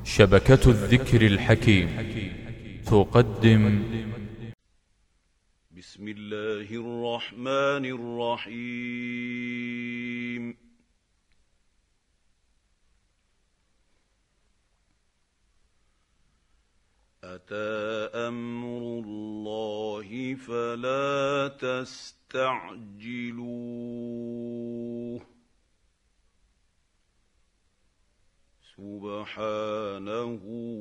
شبكة الذكر الحكيم تقدم بسم الله الرحمن الرحيم. أتى أمر الله فلا تستعجلوه سبحانه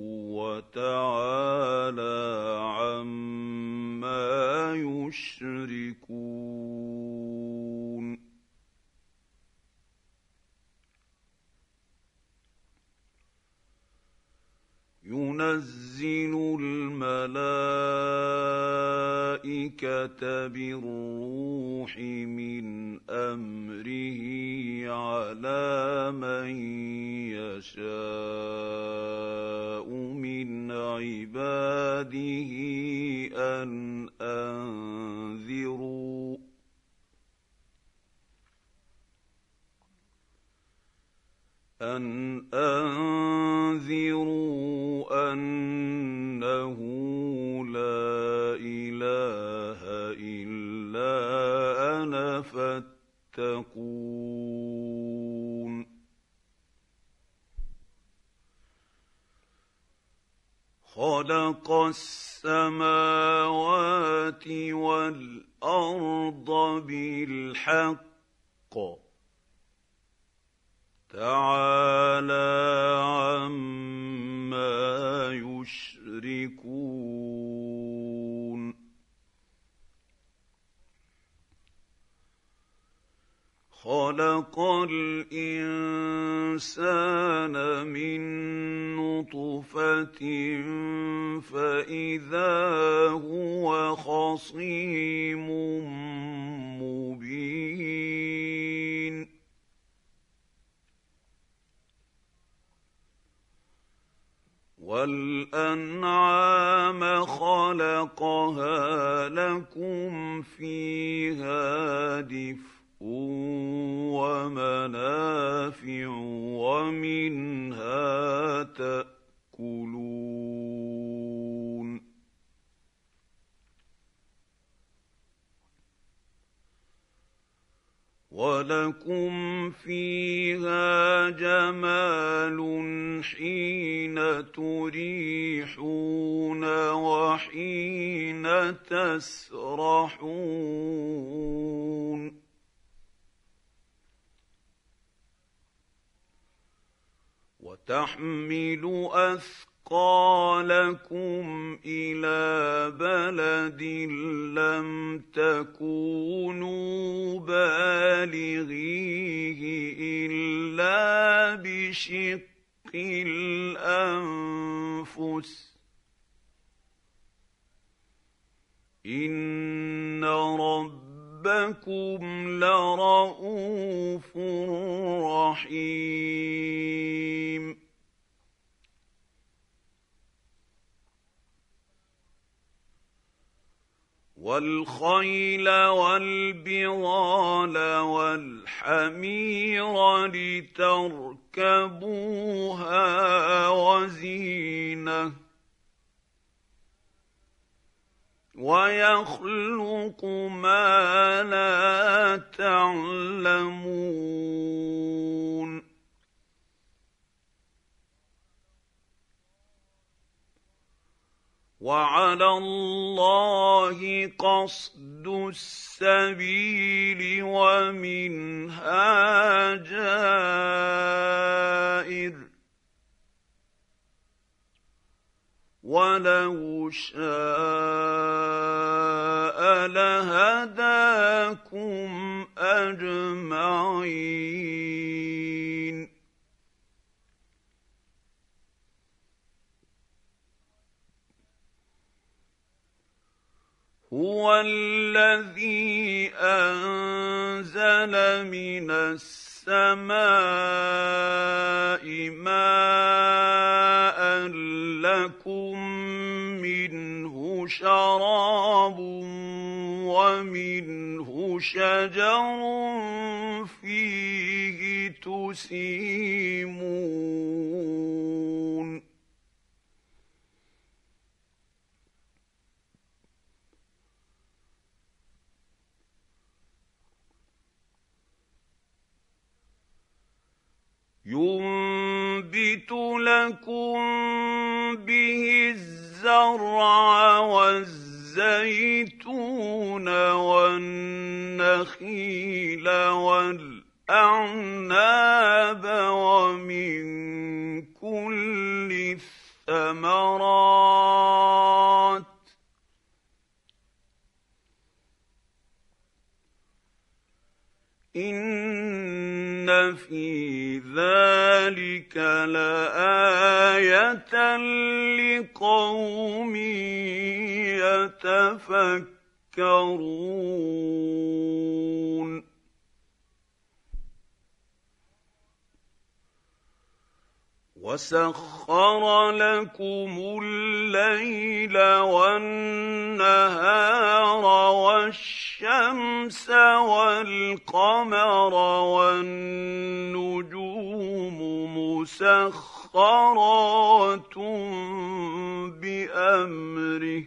وتعالى عما يشركون. ينزل الملائكة بالروح من أمره على من يشاء من عباده أن أنذروا أنه لا إله إلا أنا فاتقون. خلق السماوات والأرض بالحق تعالى عما يشركون. خلق الإنسان من نطفة فإذا هو خصيم مبين. والأنعام خلقها لكم فيها دفء ومنافع ومنها تأكلون. ولكم فيها جمال حين تريحون وحين تسرحون. وتحمل أثقالكم إلى بلد لم تكونوا بالغيه إلا بشق الأنفس إن ربكم لرءوف رحيم. والخيل والبغال والحمير لتركبوها وزينة ويخلق ما لا تعلمون. وعلى الله قصد السبيل ومنها جائر ولو شاء لهداكم أجمعين. هو الذي أنزل من السماء ماء لكم منه شراب ومنه شجر فيه تسيمون. ينبت لكم به الزرع والزيتون والنخيل والأعناب ومن كل الثمرات إن في ذلك لآية لقوم يتفكرون وسخر لكم الليل والنهار والشمس والقمر والنجوم مسخرات بأمره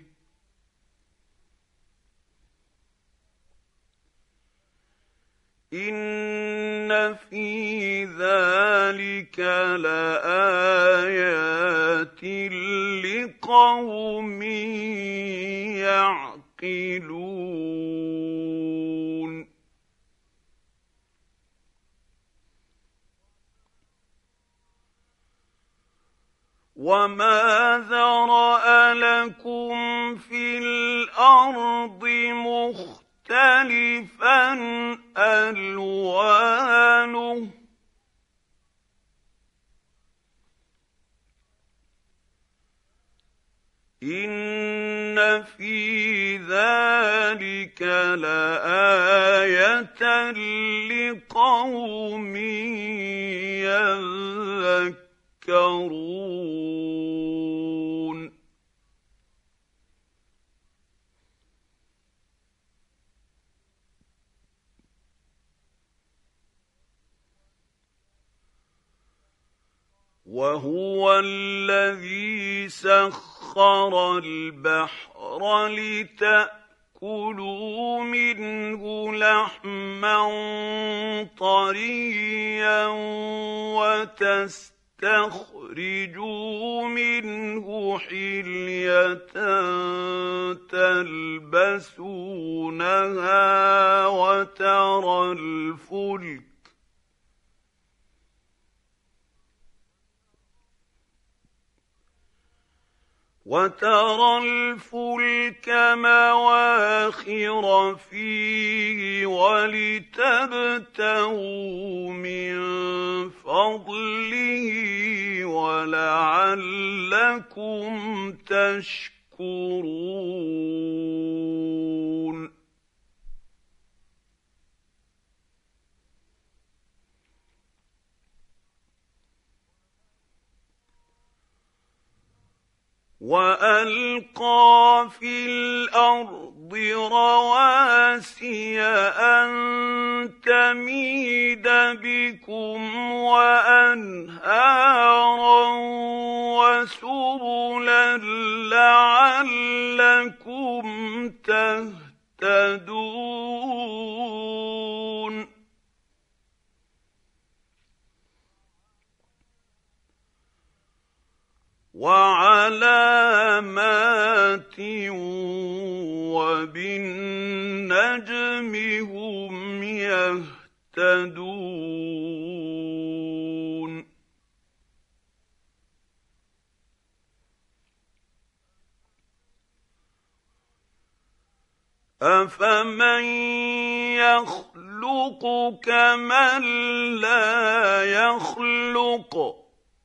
إن في ذلك لآيات لقوم يعقلون وما ذرأ لكم في الأرض مختلفا ألوانه إن في ذلك لآية لقوم يذكرون وهو الذي سخر البحر لتأكلوا منه لحما طريا وتستخرجوا منه حلية تلبسونها وترى الفلك مواخر فيه ولتبتغوا من فضله ولعلكم تشكرون وألقى في الأرض رواسي أن تميد بكم وأنهارا وسبلا لعلكم تهتدون وعلامات وبالنجم هم يهتدون أفمن يخلق كمن لا يخلق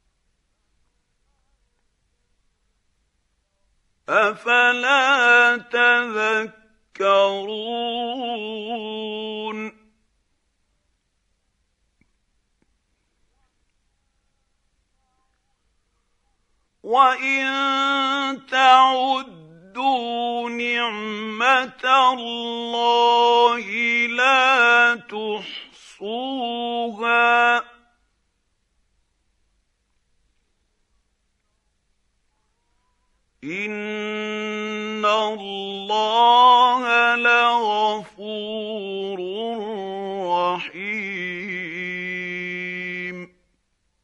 أفلا تذكرون وإن تعدوا نعمة الله لا تحصوها إن الله لغفور رحيم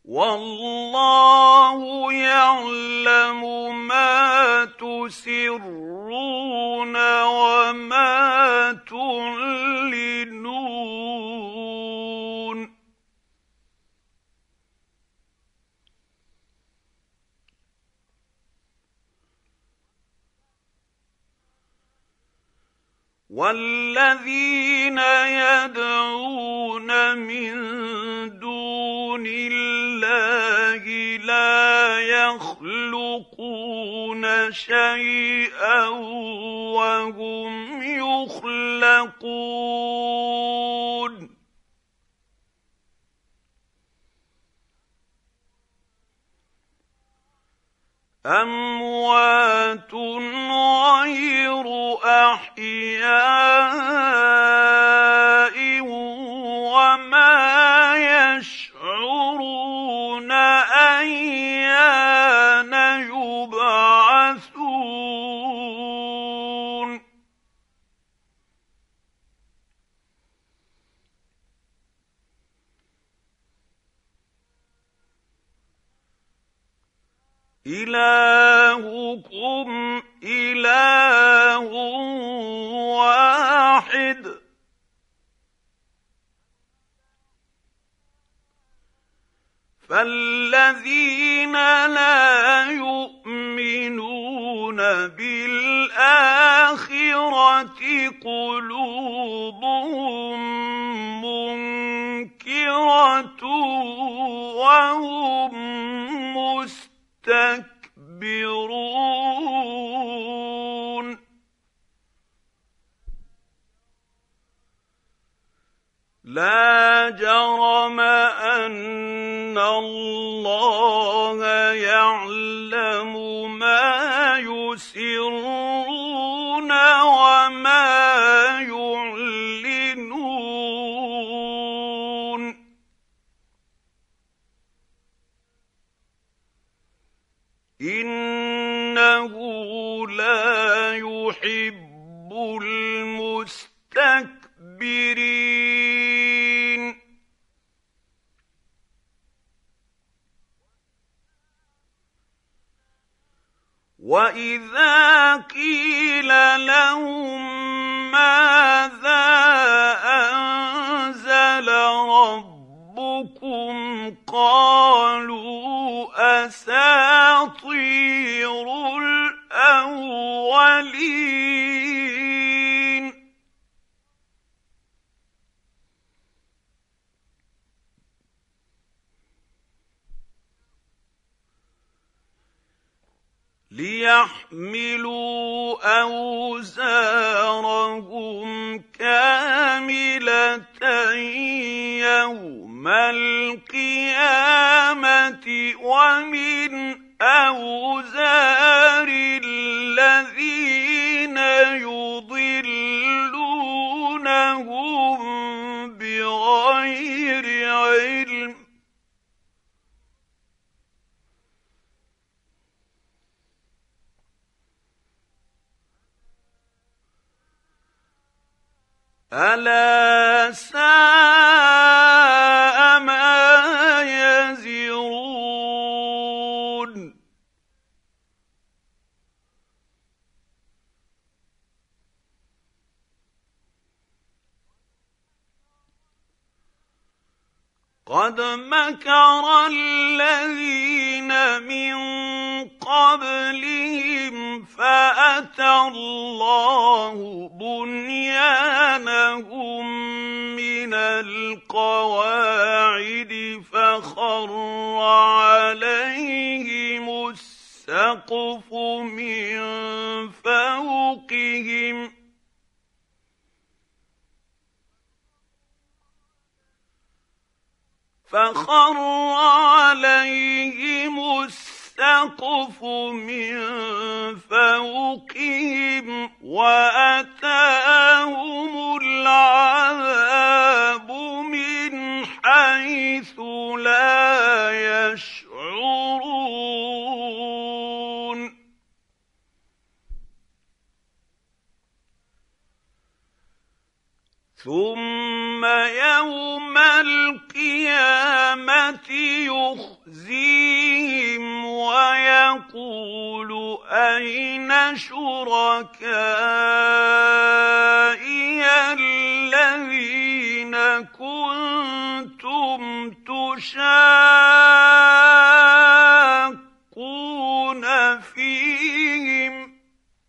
وَاللَّهُ يَعْلَمُ مَا تُسِرُّونَ وَمَا تُعْلِنُونَ وَالَّذِينَ يَدْعُونَ مِن دُونِ اللَّهِ لَا يَخْلُقُونَ شَيْئًا وَهُمْ يُخْلَقُونَ أَمْوَاتٌ غَيْرُ أَحْيَاءٍ وَمَا يَشْعُرُونَ أَيَّانَ يُبْعَثُونَ إِلَٰهُكُمْ إِلَٰهٌ وَاحِدٌ ۖ فَالَّذِينَ لَا يُؤْمِنُونَ بِالْآخِرَةِ قُلُوبُهُم مُّنكِرَةٌ وَهُم مُّسْتَكْبِرُونَ لَا جَرَمَ أَنَّ اللَّهَ يَعْلَمُ مَا يُسِرُّونَ وَمَا يُعْلِنُونَ إِنَّهُ لَا يُحِبُّ الْمُسْتَكْبِرِينَ وَإِذَا قِيلَ لَهُم مَّاذَا أَنزَلَ رَبُّكُمْ قَالُوا أَسَاطِيرُ الْأَوَّلِينَ لِيَحْمِلُوا أَوْزَارَهُمْ كَامِلَةً يَوْمَ الْقِيَامَةِ وَمِنْ أَوْزَارِ الَّذِينَ يُضِلُّونَهُم بِغَيْرِ عِلْمٍ أَلَا سَاءَ مَا يَزِرُونَ قَدْ مَكَرَ الَّذِينَ مِن قَبْلِهِمْ فَأَتَى اللَّهُ بُنْيَانَهُم مِّنَ الْقَوَاعِدِ فَخَرَّ عَلَيْهِمُ السَّقْفُ مِّن فَوْقِهِمْ وَأَتَاهُمُ الْعَذَابُ مِنْ حَيْثُ لَا يَشْعُرُونَ ثُمَّ يَوْمَ الْقِيَامَةِ يخزيهم ويقول أين شركائي الذين كنتم تشاقون فيهم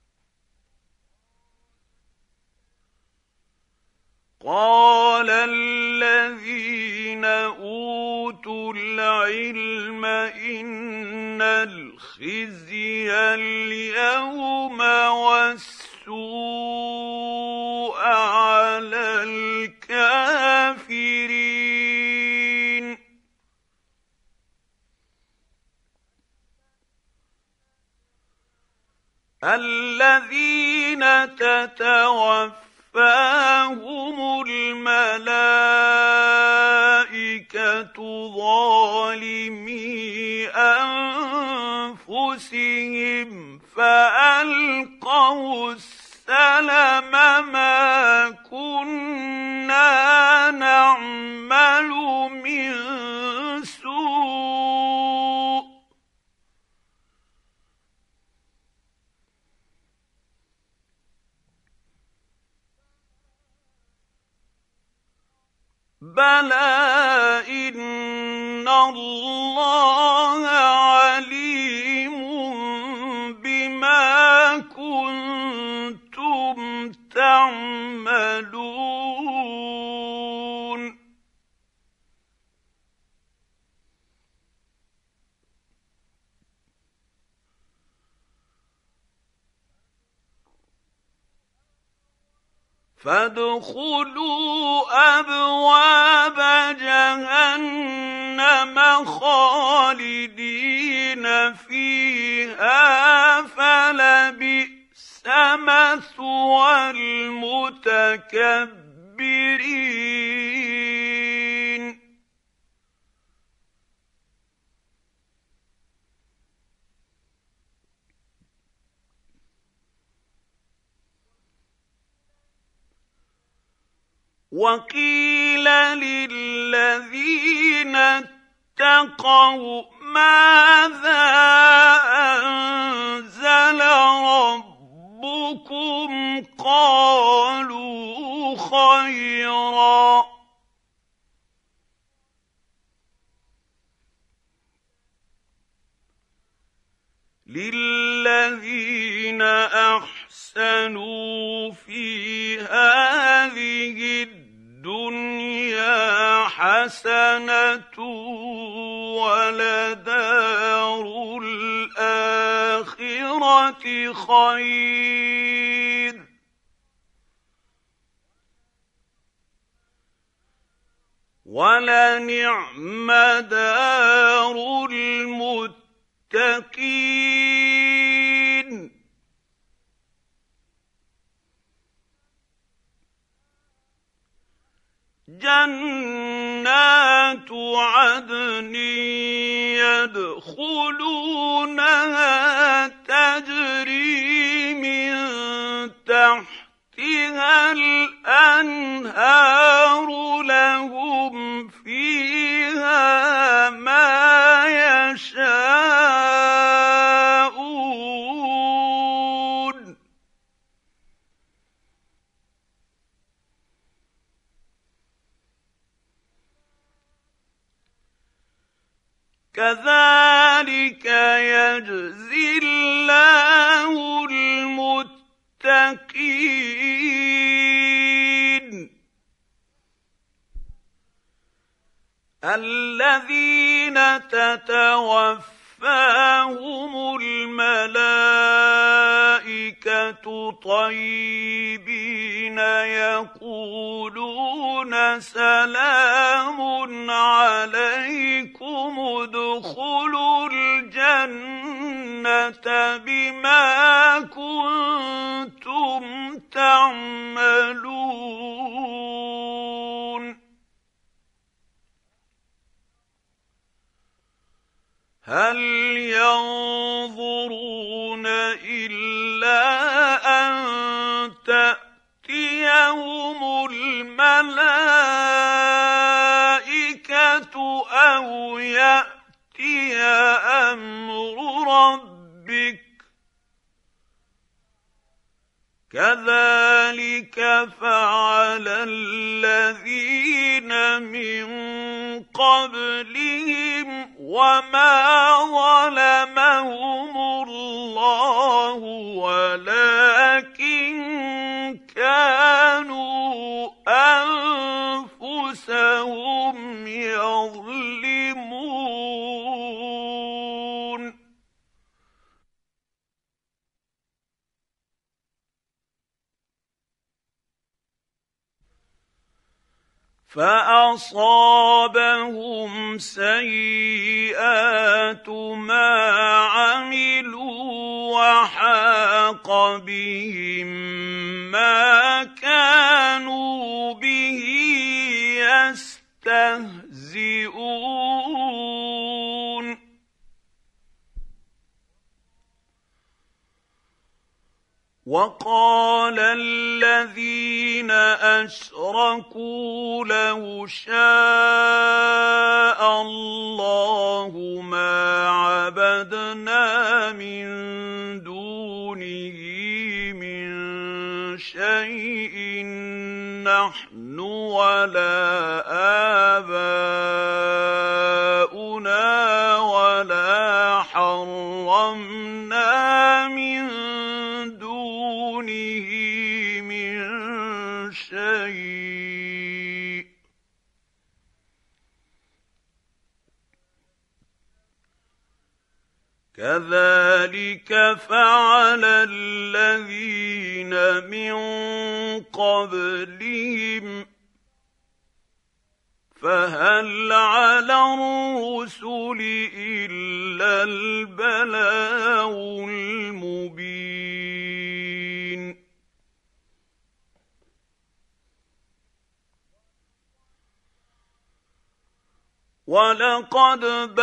قال الذين أوتوا العلم إن الخزي اليوم والسوء على الكافرين الذين تتوفاهم الملائكة ظالمي أنفسهم فألقوا السلم ما كنا نعمل من سوء بلى إن الله عليم بما كنتم تعملون فادخلوا أبواب جهنم خالدين فيها فلبئس مثوى المتكبرين وقيل للذين اتقوا ماذا أنزل ربكم قالوا خيرا للذين أحسنوا في هذه الدنيا حسنة ولدار الآخرة خير ولنعم دار المتقين جنات عدن يدخلونها تجري من تحتها الأنهار لهم فيها ما يشاءون كذلك يجزي الله المتقين الذين تتوفاهم الملائكة طيبين يقولون سلام عليكم ادخلوا الجنة بما كنتم تعملون هل ينظرون إلا أن تأتيهم الملائكة أو يأتي أمر ربك كذلك فعل الذين من قبلهم وما ظلمهم الله ولكن كانوا أنفسهم يظلمون فأصابهم سيئات ما عملوا وحاق بهم ما كانوا به يستهزئون وقال الذين أشركوا لو شاء الله ما عبدنا من دونه من شيء نحن ولا آباؤنا ولا حرمنا من دونه من شيء كذلك فعل الذين من قبلهم فهل على الرسل إلا البلاغ المبين ولقد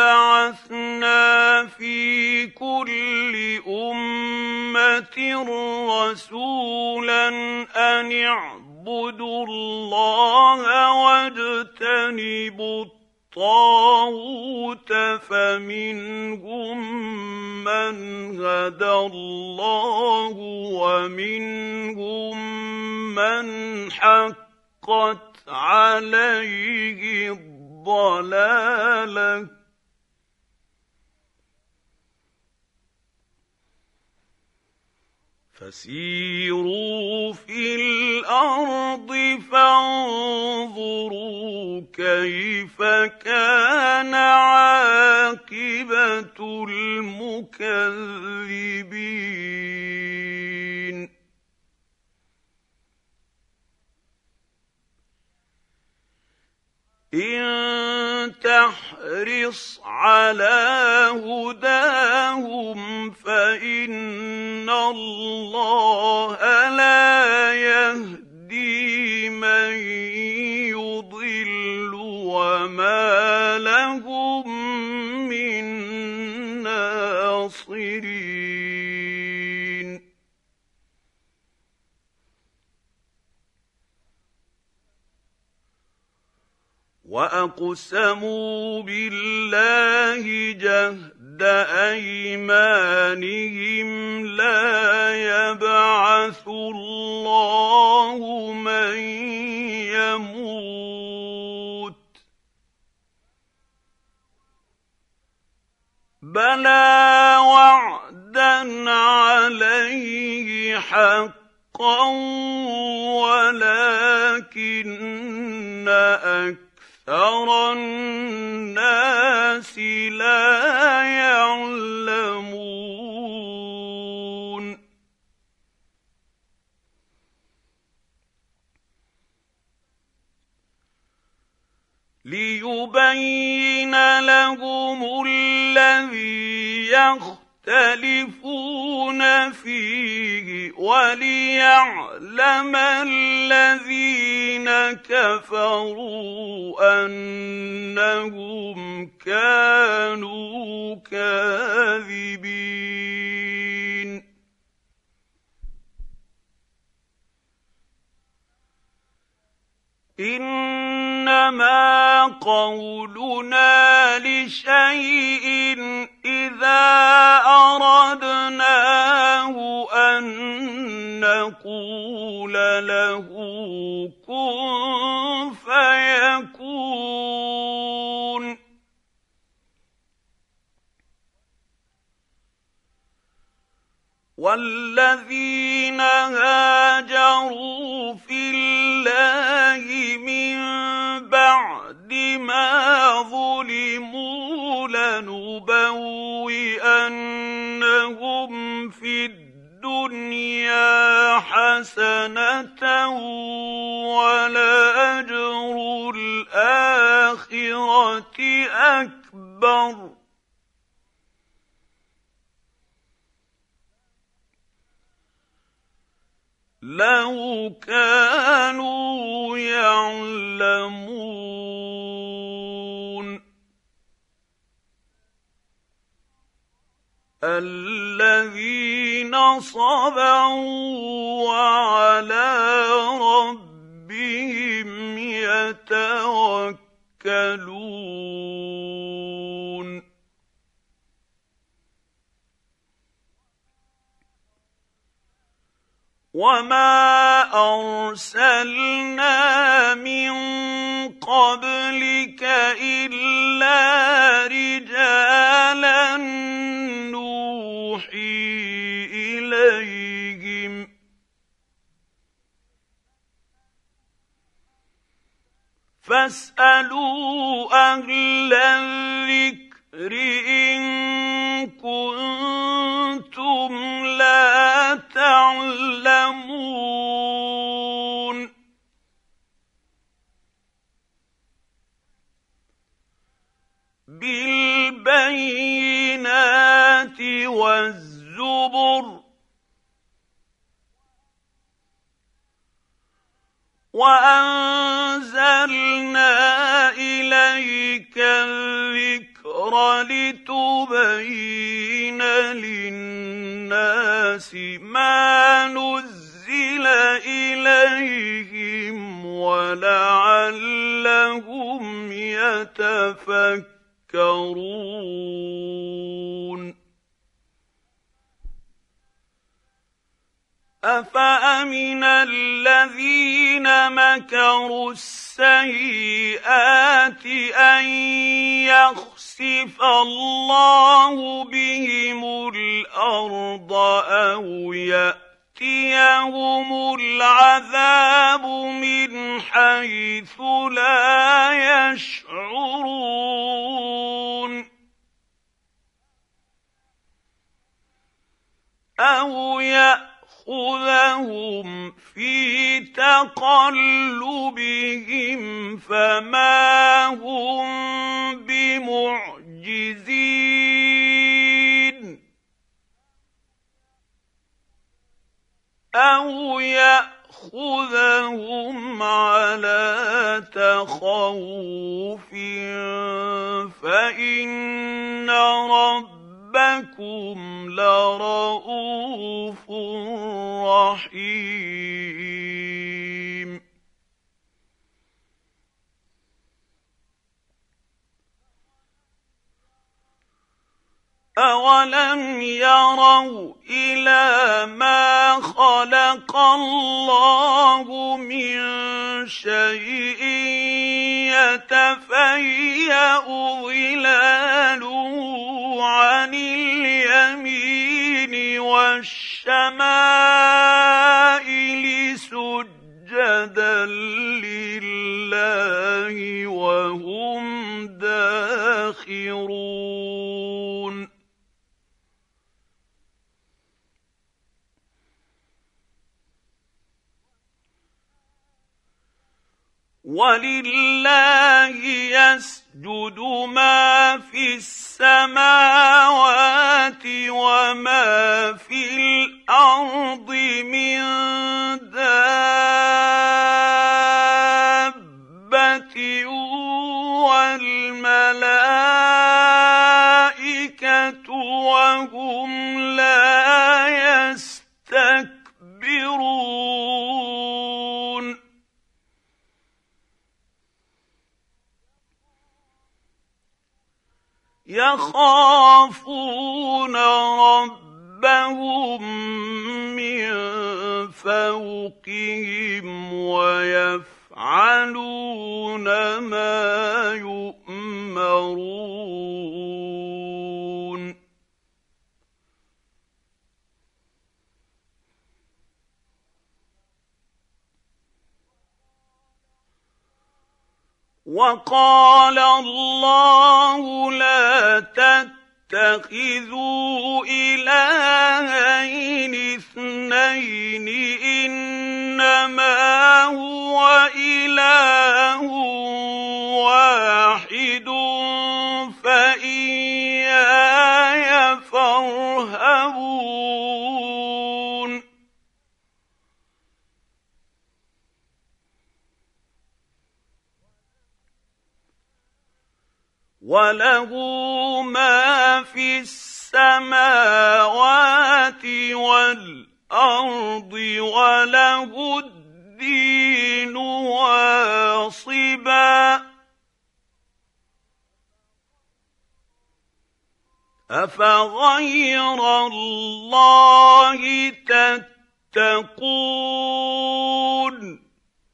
بعثنا في كل أمة رسولا أن اعبدوا الله واجتنبوا الطاغوت فمنهم من هدى الله ومنهم من حقت عليه الضلالة فسيروا في الأرض فانظروا كيف كان عاقبة المكذبين إن تحرص على هداهم فإن الله لا يهدي من يضل وما لهم من ناصرين وأقسموا بالله جهد أيمانهم لا يبعث الله من يموت بلى وعدا عليه حقا ولكن أكثر الناس لا يعلمون ليبين لهم الذي يختلفون فيه وليعلم الذين كفروا أنهم كانوا كاذبين إنما قَوْلُنَا لِشَيْءٍ إِذَا أَرَدْنَاهُ أَن نَّقُولَ لَهُ كُن فَيَكُونُ. وَالَّذِينَ هَاجَرُوا فِي اللَّهِ مِن بَعْدِ مَا ظُلِمُوا لَنُبَوِّئَنَّهُمْ فِي الدُّنْيَا حَسَنَةً وَلَأَجْرُ الْآخِرَةِ أَكْبَرُ ۚ لَوْ كَانُوا يَعْلَمُونَ. الَّذِينَ صَبَرُوا وَعَلَىٰ رَبِّهِمْ يَتَوَكَّلُونَ. وَمَا أَرْسَلْنَا مِن قَبْلِكَ إِلَّا رِجَالًا نُّوحِي إِلَيْهِمْ ۚ فَاسْأَلُوا أَهْلَ الذِّكْرِ إِن كُنتُمْ لَا تَعْلَمُونَ. بِالْبَيِّنَاتِ وَالزُّبُرِ وَأَنزَلْنَا إِلَيْكَ الذِّكْرَ لِتُبَيِّنَ لِلنَّاسِ مَا نُزِّلَ إِلَيْهِمْ وَلَعَلَّهُمْ يَتَفَكَّرُونَ. أَفَأَمِنَ الَّذِينَ مَكَرُوا السَّيِّئَاتِ أَن يَخْسِفَ اللَّهُ بِهِمُ الْأَرْضَ أَوْ يَأْتِيَهُمُ الْعَذَابُ مِنْ حَيْثُ لَا يَشْعُرُونَ. أَوْ يَأْخُذَهُمْ فِي تَقَلُّبِهِمْ فَمَا هُم بِمُعْجِزِينَ. أَوْ يَأْخُذَهُمْ عَلَىٰ تَخَوُّفٍ فَإِنَّ رَبَّكُمْ لَرَءُوفٌ رَّحِيمٌ. أَوَلَمْ يَرَوْا إِلَىٰ مَا خَلَقَ اللَّهُ مِن شَيْءٍ يَتَفَيَّأُ ظِلَالُهُ عَنِ الْيَمِينِ وَالشَّمَائِلِ سُجَّدًا لِّلَّهِ وَهُمْ دَاخِرُونَ. وَلِلَّهِ يَسْجُدُ مَا فِي السَّمَاوَاتِ وَمَا فِي الْأَرْضِ مِن دَابَّةٍ وَالْمَلَائِكَةُ وَهُمْ لَا يَسْتَكْبِرُونَ. يخافون ربهم من فوقهم ويفعلون ما يؤمرون وقال الله لا تتخذوا إلهين اثنين إنما هو إله واحد فإياي فارهبون وله ما في السماوات والأرض وله الدين واصبا أفغير الله تتقون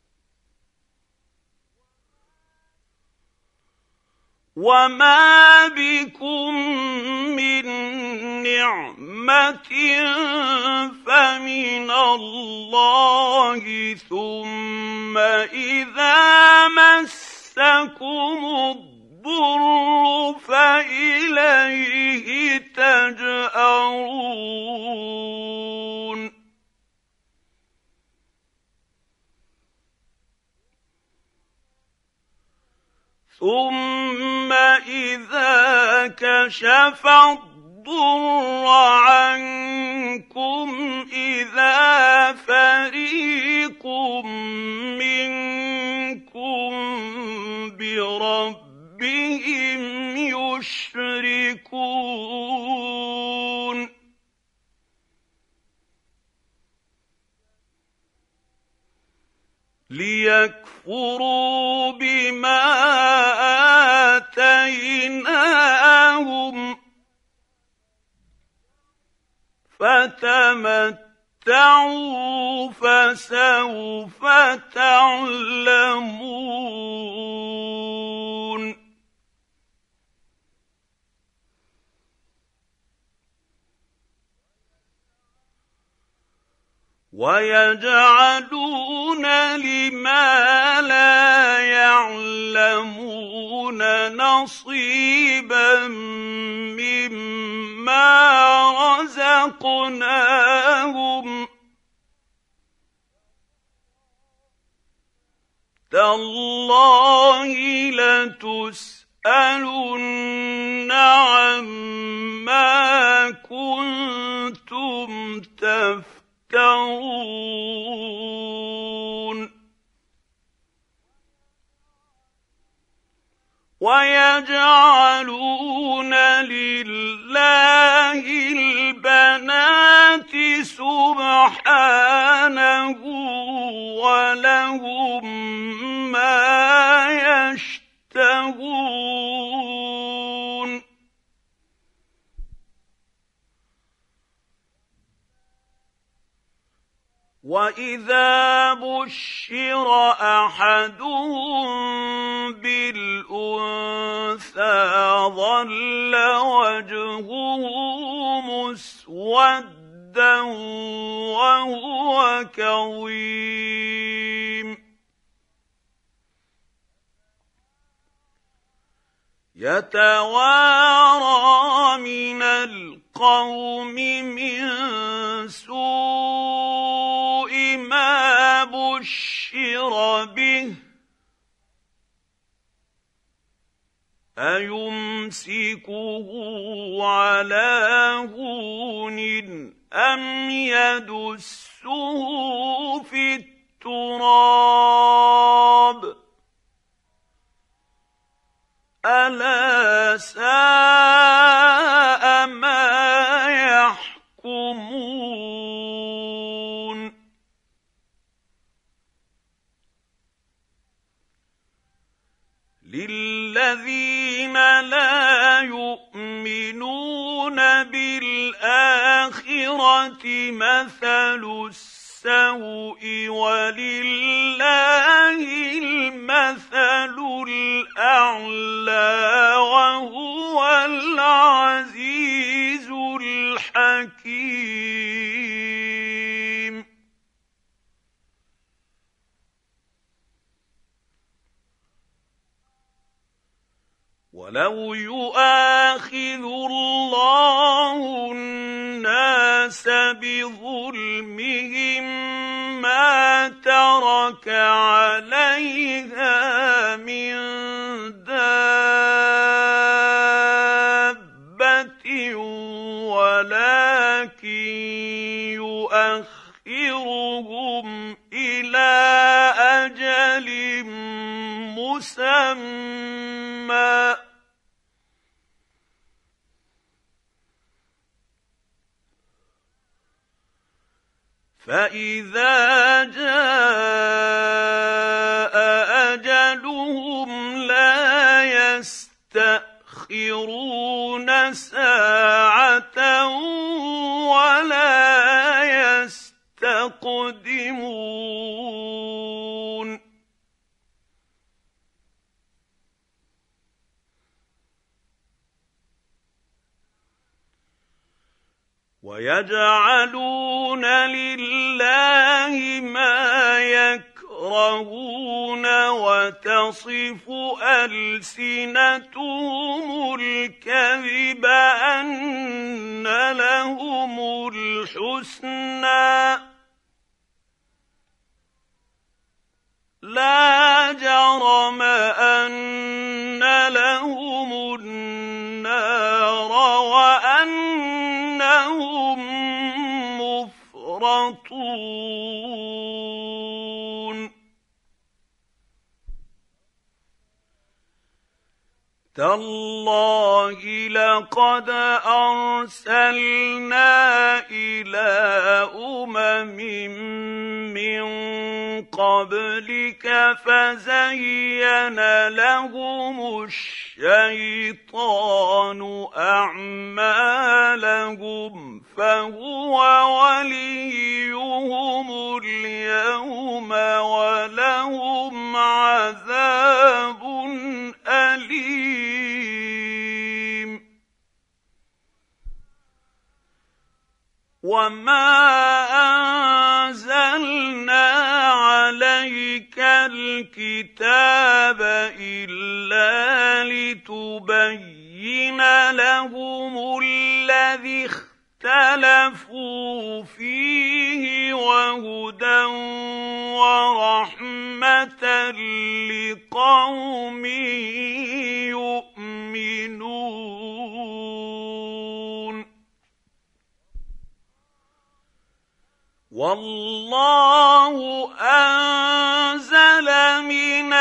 وما بكم من نعمة فمن الله ثم إذا مسكم الضر فإليه تجأرون ثم إذا كشف الضر عنكم إذا فريق منكم بربهم يشركون ليكفروا بما آتيناهم فتمتعوا فسوف تعلمون ويجعلون لما لا يعلمون نصيبا مما رزقناهم تالله لتسألن عما كنتم تفترون ويجعلون لله البنات سبحانه ولهم ما يشتهون وإذا بشر أحدهم بالأنثى ظل وجهه مسودا وهو كظيم يتوارى من القوم من سوء ما بشر به أيمسكه على هون أم يدسه في التراب ألا ساء ما يحكمون للذين لا يؤمنون بالآخرة مثل السوء ولله المثل الأعلى وهو العزيز الحكيم. ولو يؤاخذ الله الناس بظلمهم ما ترك عليها من دابة ولكن يؤخرهم إلى أجل مسمى فإذا جاء أجلهم لا يستأخرون ساعة ولا يستقدمون. ويجعلون لله ما يكرهون وتصف ألسنتهم الكذب أن لهم الحسنى لا جرم أن لهم النار وأنهم مفرطون. تالله لقد أرسلنا إلى أمم من قبلك فزين لهم الشيطان أعمالهم فهو وليهم اليوم ولهم عذاب أليم. وما أنزلنا عليك الكتاب إلا لتبين لهم الذي اختلفوا فيه وهدى ورحمة لقوم يؤمنون. والله أنزل من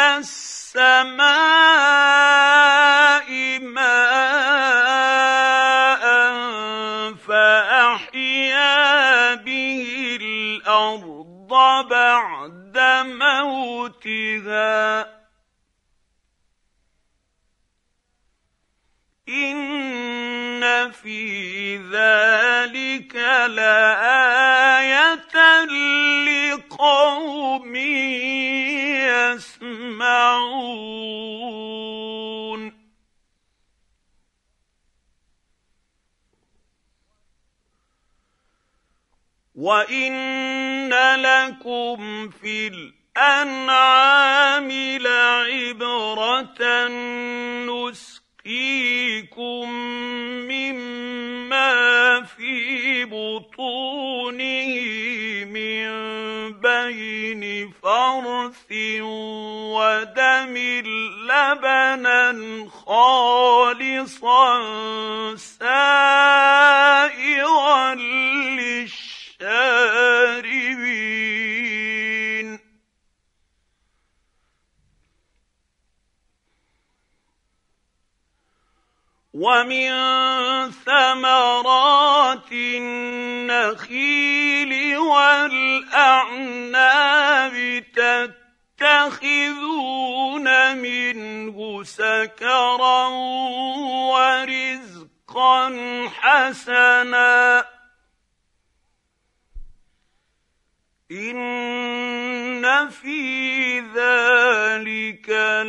السماء ماء فأحيا به الأرض بعد موتها إن في ذلك لآية لقوم يسمعون. وإن لكم في الأنعام لعبرة نسقيكم مما في بطونه من بين فرث ودم لبنا خالصا سائغا للشاربين. ومن ثمرات النخيل والأعناب تتخذون منه سكرا ورزقا حسنا إن في ذلك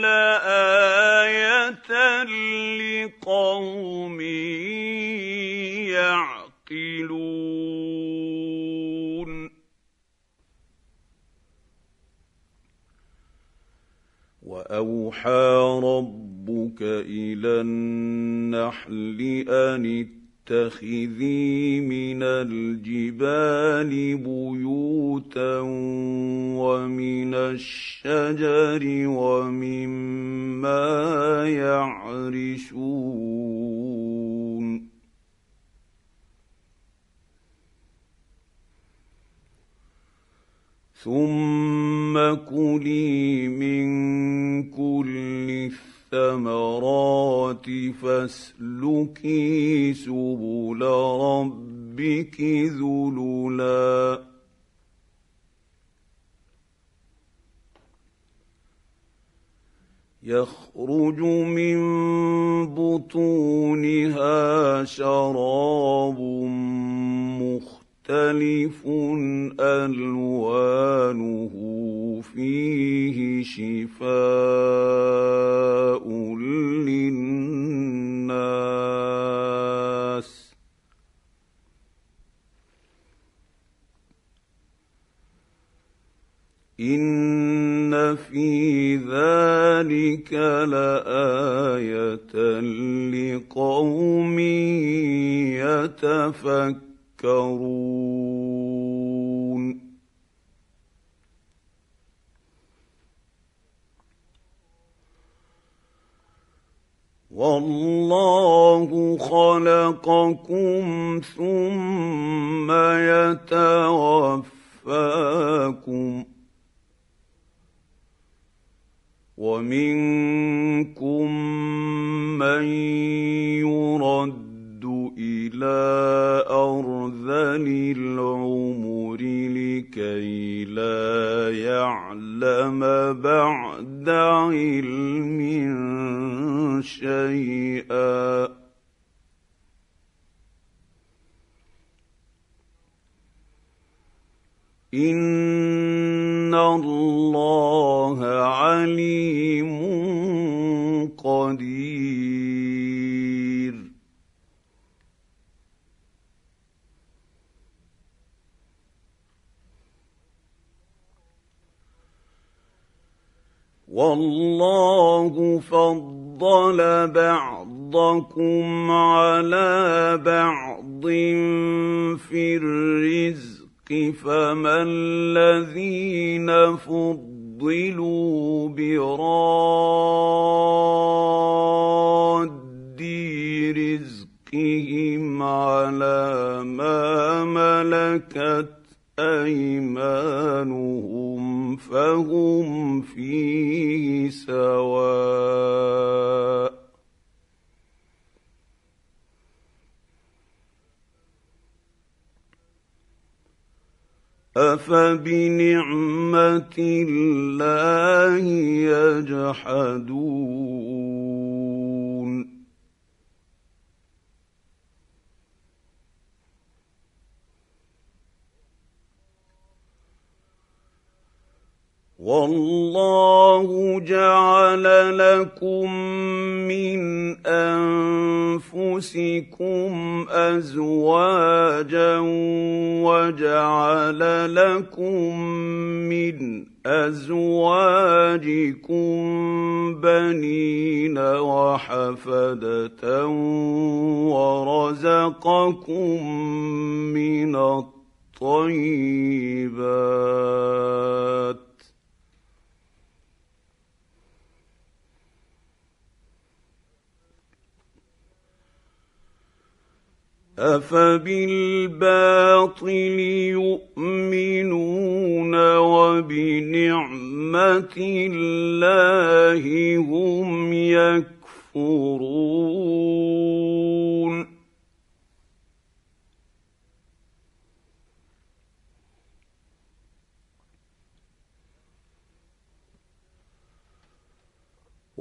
لآية لقوم يعقلون وأوحى ربك إلى النحل أن اتخذي من الجبال بيوتا ومن الشجر ومما يعرشون ثم كلي من كل الثمرات فاسلكي سبل ربك ذللا يخرج من بطونها شراب مختلف ألوانه فيه شفاء للناس إن في ذلك لآية لقوم يتفكرون والله خلقكم ثم يتوفاكم ومنكم من يرد إلى أرذل العمر لكي لا يعلم بعد علم شيئا إن الله عليم قدير والله فضل بعضكم على بعض في الرزق فما الذين فضلوا براد رزقهم على ما ملكت أيمانهم فهم فيه سواء أفبنعمة الله يجحدون والله جعل لكم من أنفسكم أزواجا وجعل لكم من أزواجكم بنين وحفدة ورزقكم من الطيبات أفبالباطل يؤمنون وبنعمة الله هم يكفرون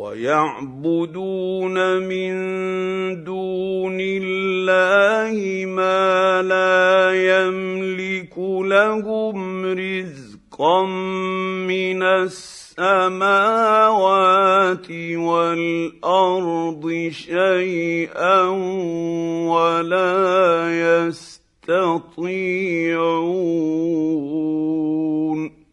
ويعبدون من دون الله ما لا يملك لهم رزقا من السماوات والارض شيئا ولا يستطيعون.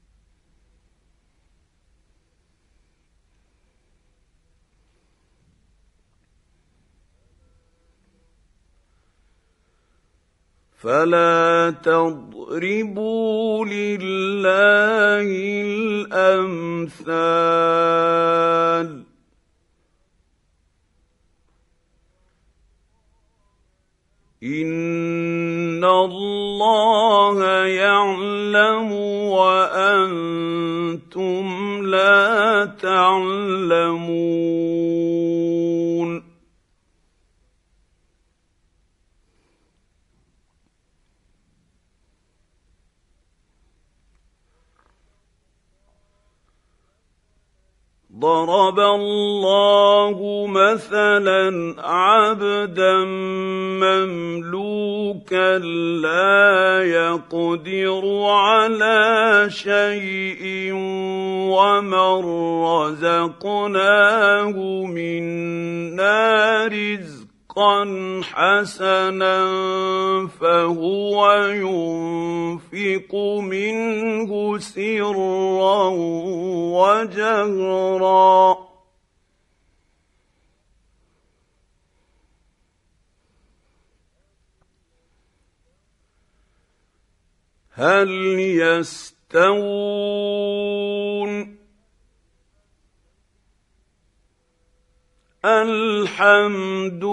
فلا تضربوا لله الامثال ان الله يعلم وانتم لا تعلمون. ضرب الله مثلا عبدا مملوكا لا يقدر على شيء ومن رزقناه منا رزقا حسنا فهو ينفق منه سرا وجهرا هل يستوون؟ الحمد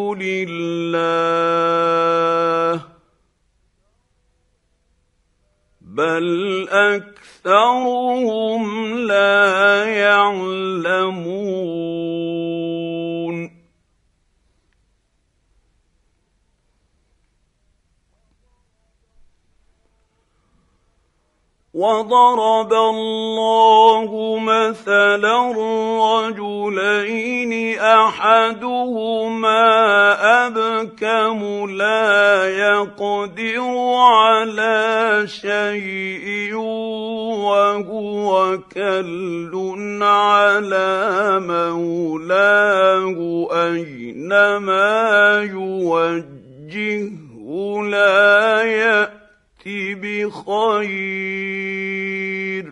لله بل اكثرهم لا يعلمون. وضرب الله مثلا رجلين احدهما ابكم لا يقدر على شيء وهو كل على مولاه اينما يوجهه لا يأتي بخير.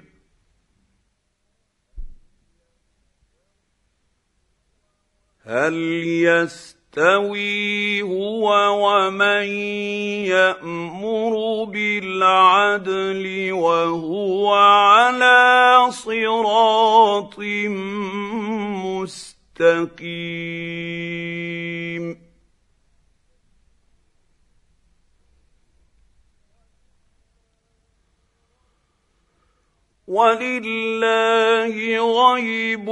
هل يستوي هو ومن يأمر بالعدل وهو على صراط مستقيم؟ ولله غيب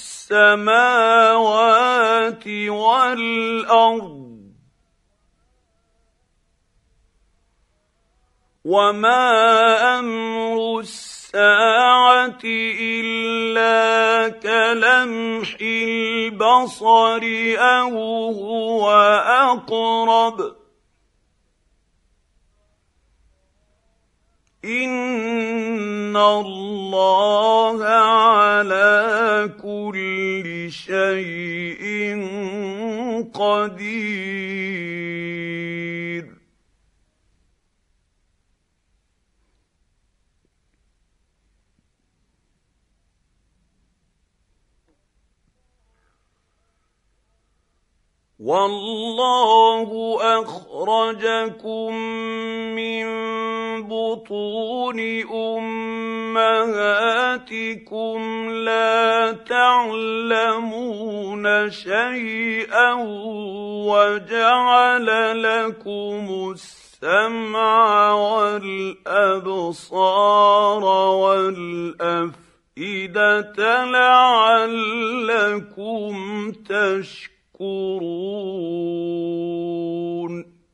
السماوات والارض وما امر الساعه الا كلمح البصر او هو اقرب إن الله على كل شيء قدير. والله أخرجكم من بطون أمهاتكم لا تعلمون شيئا وجعل لكم السمع والأبصار والأفئدة لعلكم تشكرون.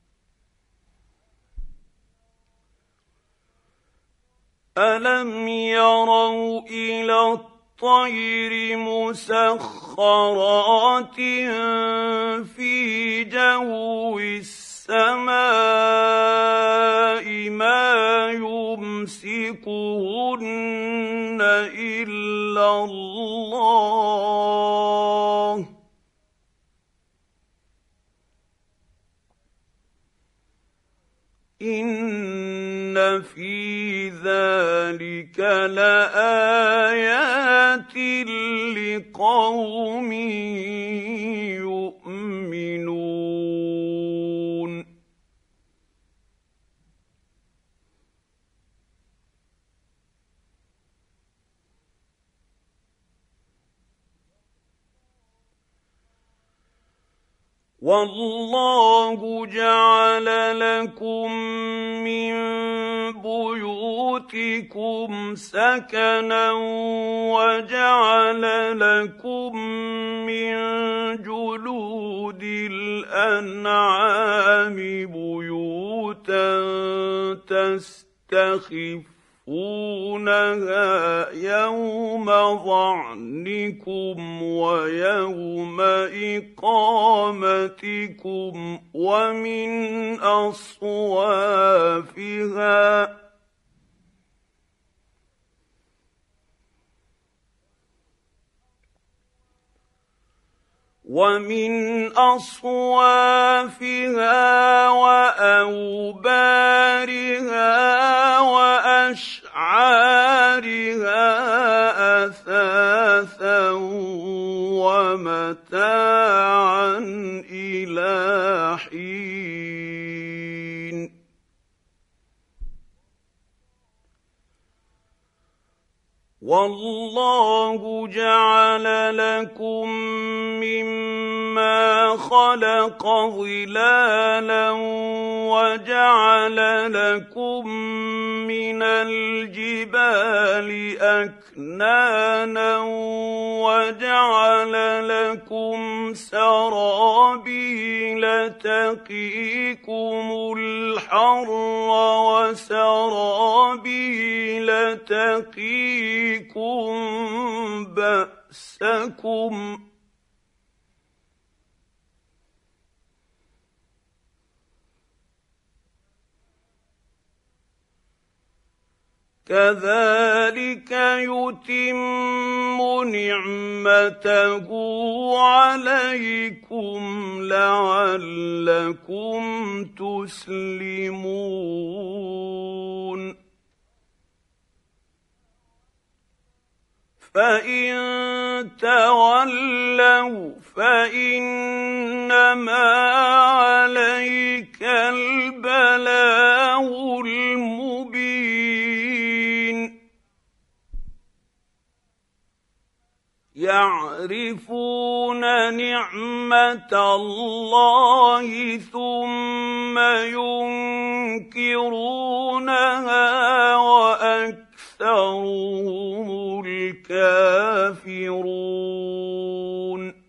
ألم يروا إلى والطير مسخرات في جو السماء ما يمسكهن إلا الله إن في ذلك لآيات لقوم يؤمنون والله جعل لكم من بيوتكم سكنا وجعل لكم من جلود الأنعام بيوتا تستخفونها يوم ظعنكم ويوم إقامتكم ومن أصوافها وأوبارها وأشعارها أثاثا ومتاعا إلى حين والله جعل لكم مما خلق ظلالا وجعل لكم من الجبال أكنانا وجعل لكم سرابيل تقيكم الحر وسرابيل تقيكم بأسكم كذلك يتم نعمته عليكم لعلكم تسلمون فإن تولوا فإنما عليك البلاغ المبين يعرفون نعمة الله ثم ينكرونها وأكثرهم الكافرون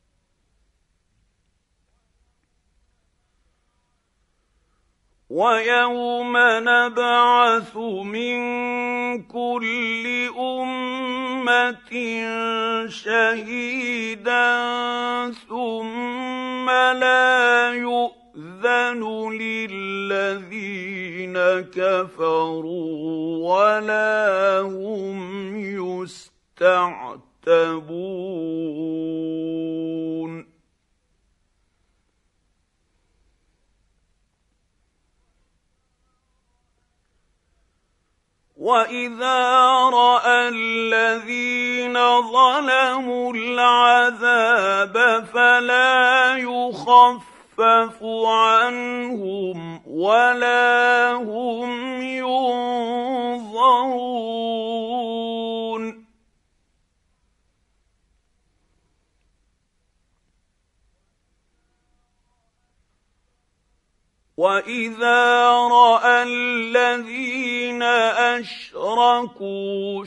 ويوم نبعث من كل أمة شهيدا ثم لا يؤذن للذين كفروا ولا هم يستعتبون وَإِذَا رَأَى الَّذِينَ ظَلَمُوا الْعَذَابَ فَلَا يُخَفَّفُ عَنْهُمْ وَلَا هُمْ يُنظَرُونَ وَإِذَا رَأَى الَّذِينَ أَشْرَكُوا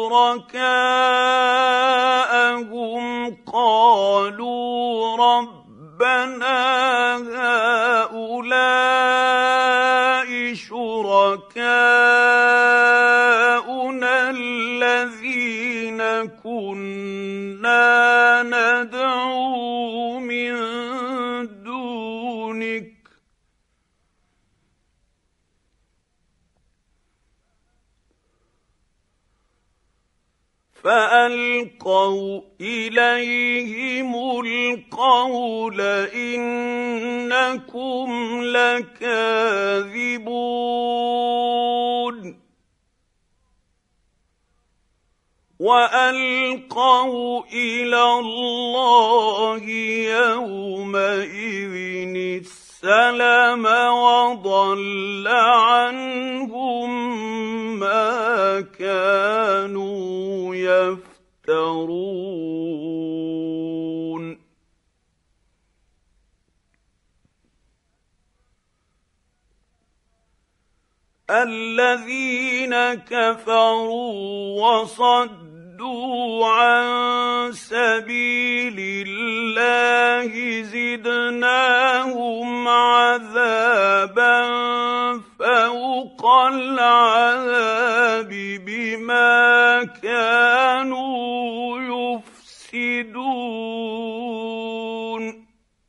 شُرَكَاءَهُمْ قَالُوا رَبَّنَا هَؤُلَاءِ شُرَكَاؤُنَا الَّذِينَ كُنَّا اتخذوا من دونك فألقوا إليهم القول إنكم لكاذبون وألقوا إلى الله يومئذ السلم وضل عنهم ما كانوا يفترون الذين كفروا وصدوا عن سبيل الله زدناهم عذابا فوق العذاب بما كانوا يفسدون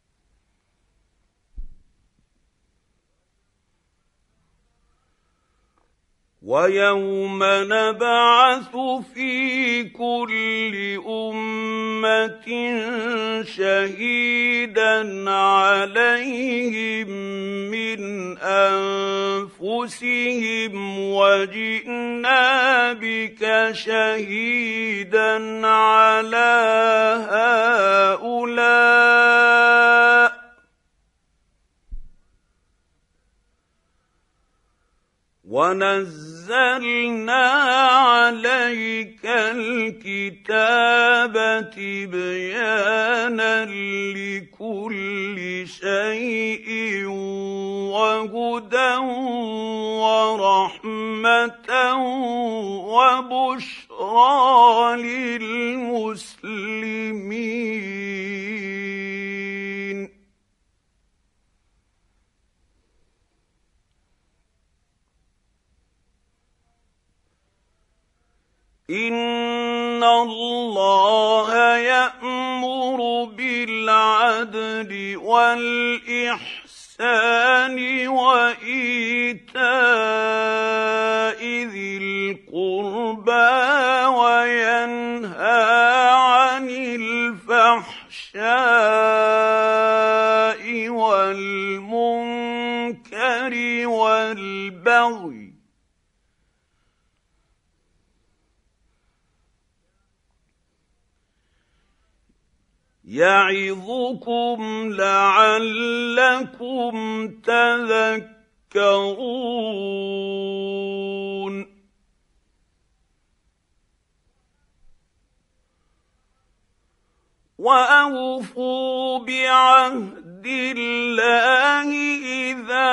ويوم نبعث في كل أمة شهيدا عليهم من أنفسهم وجئنا بك شهيدا على هؤلاء ونزلنا عليك الكتاب تبيانا لكل شيء وهدى ورحمة وبشرى للمسلمين إن الله يأمر بالعدل والإحسان وإيتاء ذي القربى وينهى عن الفحشاء والمنكر والبغي يعظكم لعلكم تذكرون وأوفوا بعهد الله إذا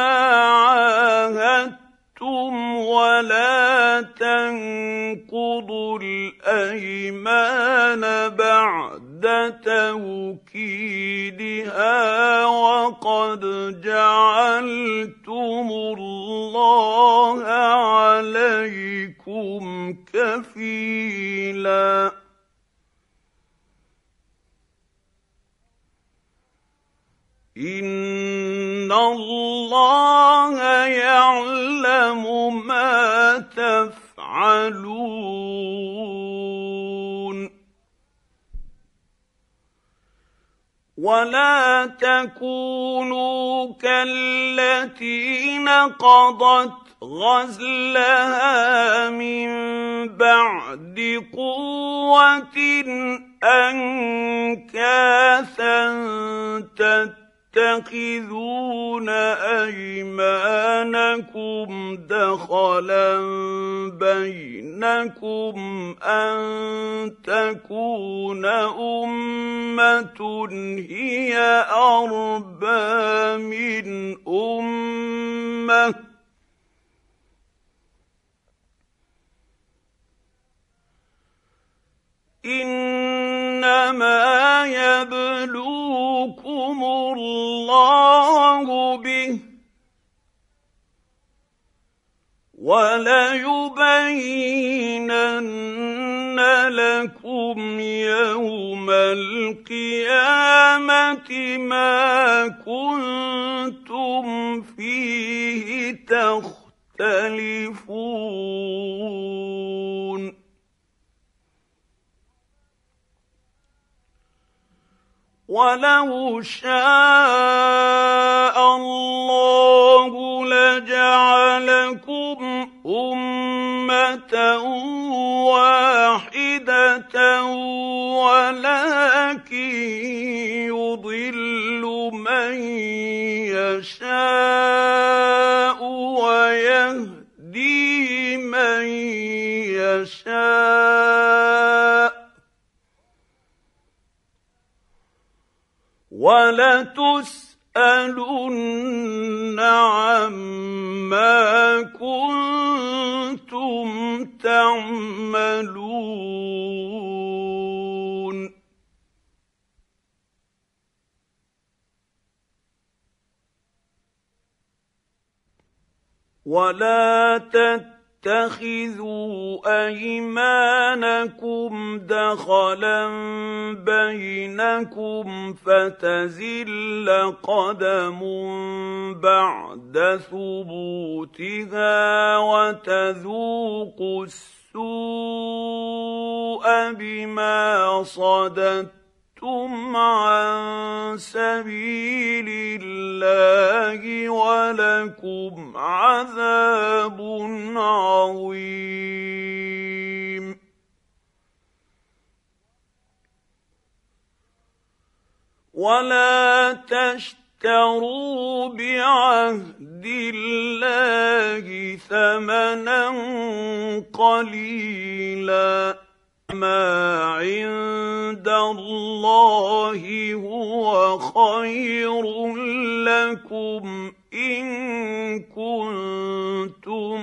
عاهدتم ولا تنقضوا الأيمان بعد توكيدها وقد جعلتم الله عليكم كفيلا إن الله يعلم ما تفعلون ولا تكونوا كالتي نقضت غزلها من بعد قوة أنكاثا تتخذون أيمانكم دخلا بينكم أن تكون أمة هي أربى من أمة إنما يبلوكم الله به وليبينن لكم يوم القيامة ما كنتم فيه تختلفون ولو شاء الله لجعلكم أمة واحدة ولكن يضل من يشاء ويهدي من يشاء وَلَتُسْأَلُنَّ عَمَّا كُنتُمْ تَعْمَلُونَ وَلَا تَتَّخِذُوا أَيْمَانَكُمْ دَخَلًا بَيْنَكُمْ فَتَزِلَّ قَدَمٌ بَعْدَ ثُبُوتِهَا وَتَذُوقُوا السُّوءَ بِمَا صَدَدتُّمْ عَن سَبِيلِ اللَّهِ وَلَكُمْ عَذَابٌ عَظِيمٌ وَلَا تَشْتَرُوا بِعَهْدِ اللَّهِ ثَمَنًا قَلِيلًا مَا عِندَ اللَّهِ هُوَ خَيْرٌ لَّكُمْ إِن كُنتُمْ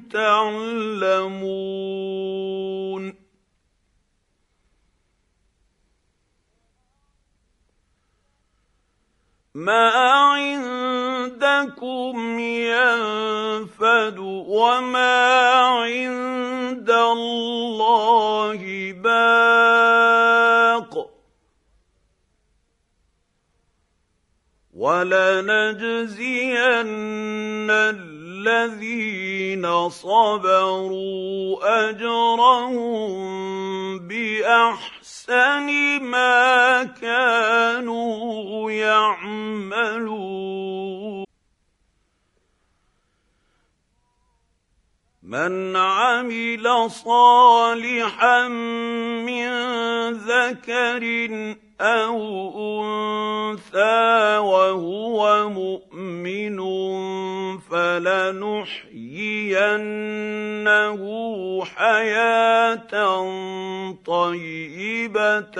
تَعْلَمُونَ مَا عِندَكُمْ يَنفَدُ وَمَا عِندَ اللَّهِ بَاقٍ وَلَنَجْزِيَنَّ الَّذِينَ صَبَرُوا أَجْرَهُم بِأَحْسَنِ مَا كَانُوا يَعْمَلُونَ مَنْ عَمِلَ صَالِحًا مِّن ذَكَرٍ أَوْ أُنثَىٰ وَهُوَ مُؤْمِنٌ فَلَنُحْيِيَنَّهُ حَيَاةً طَيِّبَةً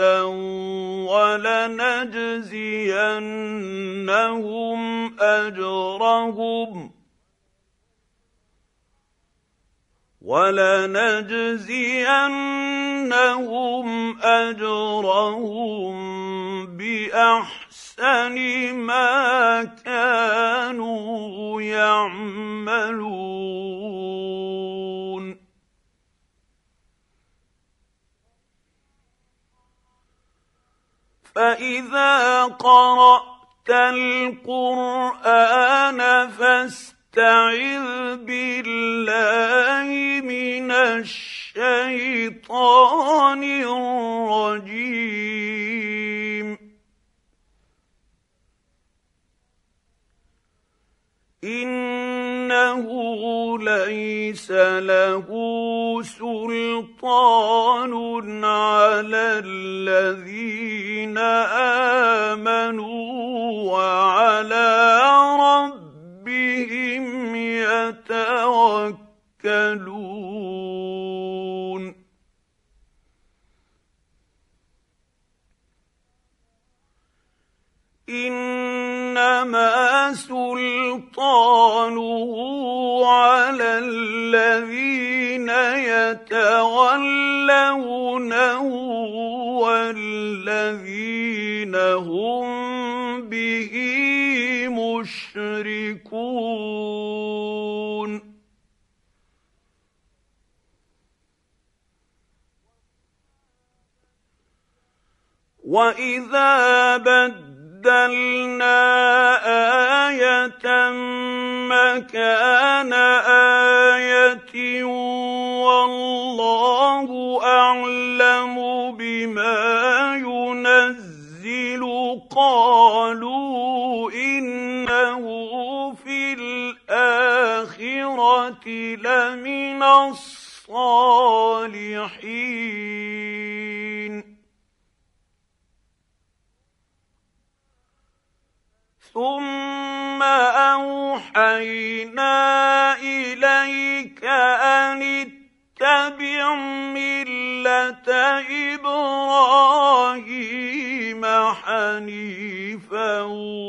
وَلَنَجْزِيَنَّهُمْ أَجْرَهُم بِأَحْسَنِ مَا كَانُوا يَعْمَلُونَ فَإِذَا قَرَأْتَ الْقُرْآنَ فَاسْتَعِذْ بِاللَّهِ مِنَ الشَّيْطَانِ الرَّجِيمِ إِنَّهُ لَيْسَ لَهُ سُلْطَانٌ عَلَى الَّذِينَ آمَنُوا وَعَلَىٰ رَبِّهِمْ يَتَوَكَّلُونَ إِنَّمَا سُلْطَانُهُ عَلَى الَّذِينَ يَتَوَلَّوْنَهُ وَالَّذِينَ هُم بِهِ مُشْرِكُونَ. مُشْرِكُونَ. وَإِذَا بَدَّلْنَا آيَةً مَّكَانَ آيَةٍ وَاللَّهُ أَعْلَمُ بِمَا يُنَزِّلُ قَالُوا إِنَّهُ فِي الْآخِرَةِ لَمِنَ الصَّالِحِينَ ثُمَّ أَوْحَيْنَا إِلَيْكَ أَنِ اتَّبِعْ مِلَّةَ إِبْرَاهِيمَ حَنِيفًا